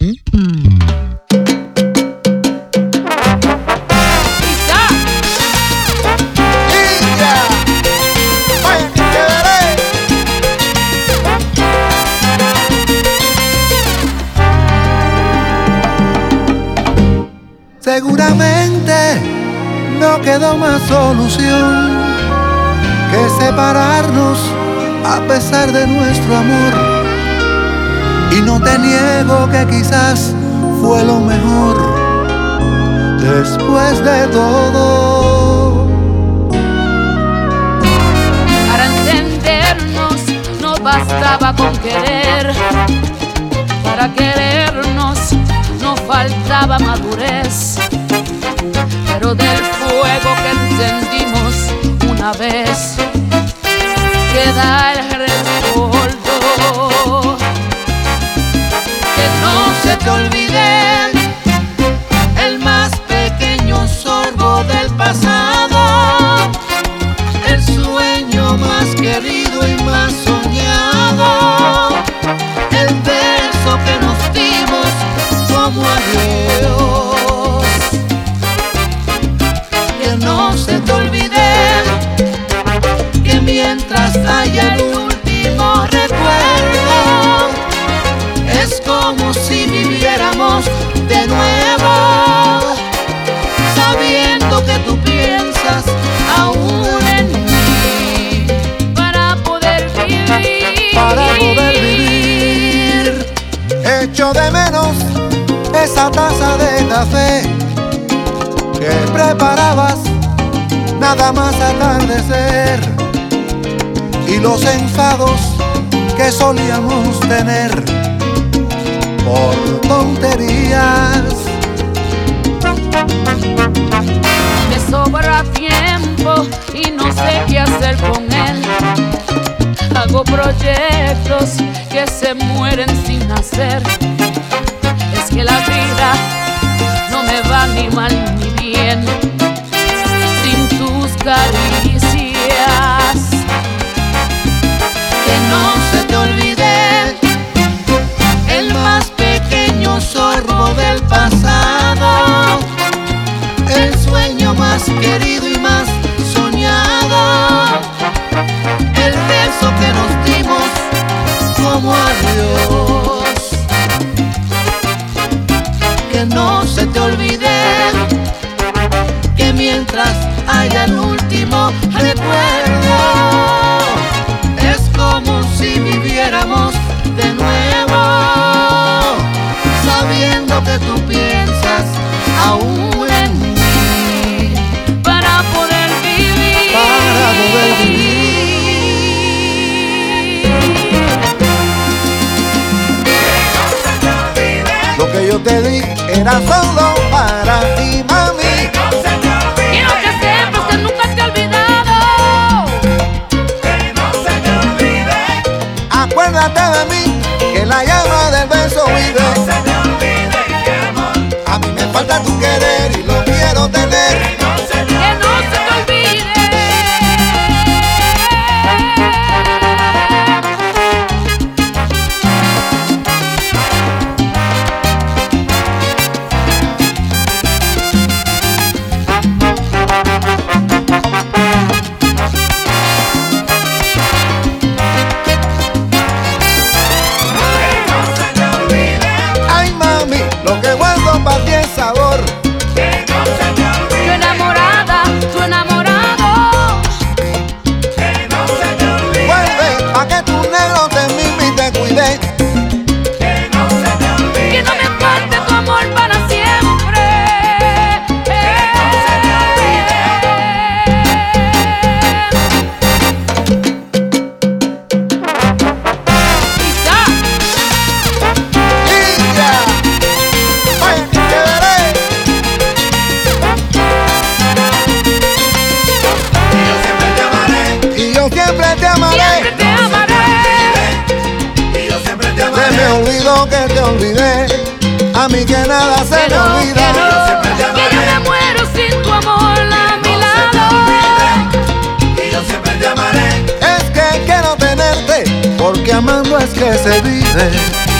Seguramente no quedó más solución que separarnos a pesar de nuestro amor. Y no te niego que quizás fue lo mejor después de todo. Para entendernos no bastaba con querer, para querernos no faltaba madurez, pero del fuego que encendimos una vez queda el recuerdo. Que no se te olvide el más pequeño sorbo del pasado, el sueño más querido y más soñado, el beso que nos dimos como adiós. Que no se te olvide que mientras haya el último recuerdo, es como si viviéramos de nuevo, sabiendo que tú piensas aún en mí, para poder vivir. Para poder vivir. Echo de menos esa taza de café que preparabas nada más atardecer, y los enfados que solíamos tener por tonterías. Me sobra tiempo y no sé qué hacer con él. Hago proyectos que se mueren sin hacer. Es que la vida no me va ni mal ni bien sin tus caricias. Que no se te olvide el más pequeño sorbo del pasado, el sueño más querido y más soñado, el beso que nos dimos como adiós. Que no se te olvide que mientras haya el último recuerdo, es como si viviéramos de nuevo, sabiendo que tú piensas aún en mí, para poder vivir. Para poder vivir. Lo que yo te di era solo para ti, mami. Quiero que sepas que nunca te he olvidado. Que no se te olvide. Acuérdate de mí, que la llama del beso vive. No se te olvide que amor. A mí me falta tu querer y lo quiero tener. Que no se te Que no se te olvide. Ay, mami, lo que guardo para ti es sabor. Que no se te olvide. Tu enamorada, tu enamorado. Que no se te olvide. Vuelve pa' que tu negro te mime y te cuide. Que no se te olvide. Que no me falte tu amor para siempre. Quizá Lidia, vaya que te veré. Y yo siempre te amaré. Y yo siempre te siempre amaré. te amaré. Y yo siempre te Se me amaré. olvidó que te olvidé. A mí que nada se me Que no, olvida. que yo me muero sin tu amor a mi lado. Y yo siempre te amaré. Es que quiero tenerte, porque amando es que se vive.